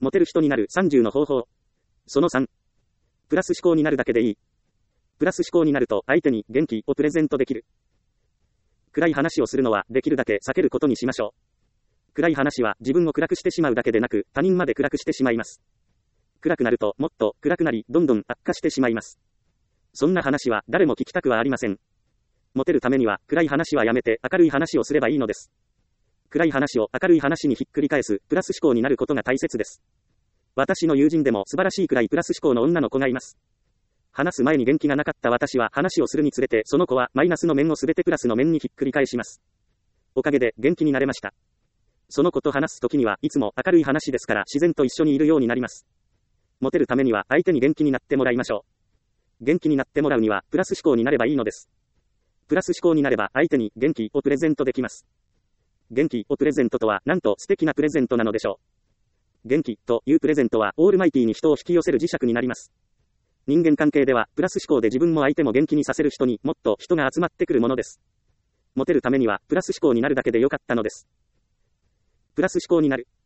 モテる人になる30の方法。その3。プラス思考になるだけでいい。プラス思考になると相手に元気をプレゼントできる。暗い話をするのはできるだけ避けることにしましょう。暗い話は自分を暗くしてしまうだけでなく、他人まで暗くしてしまいます。暗くなるともっと暗くなり、どんどん悪化してしまいます。そんな話は誰も聞きたくはありません。モテるためには暗い話はやめて明るい話をすればいいのです。暗い話を明るい話にひっくり返すプラス思考になることが大切です。私の友人でも素晴らしいくらいプラス思考の女の子がいます。話す前に元気がなかった私は話をするにつれてその子はマイナスの面をすべてプラスの面にひっくり返します。おかげで元気になれました。その子と話すときにはいつも明るい話ですから自然と一緒にいるようになります。モテるためには相手に元気になってもらいましょう。元気になってもらうにはプラス思考になればいいのです。プラス思考になれば相手に元気をプレゼントできます。元気をプレゼントとはなんと素敵なプレゼントなのでしょう。元気というプレゼントはオールマイティに人を引き寄せる磁石になります。人間関係ではプラス思考で自分も相手も元気にさせる人にもっと人が集まってくるものです。モテるためにはプラス思考になるだけでよかったのです。プラス思考になる。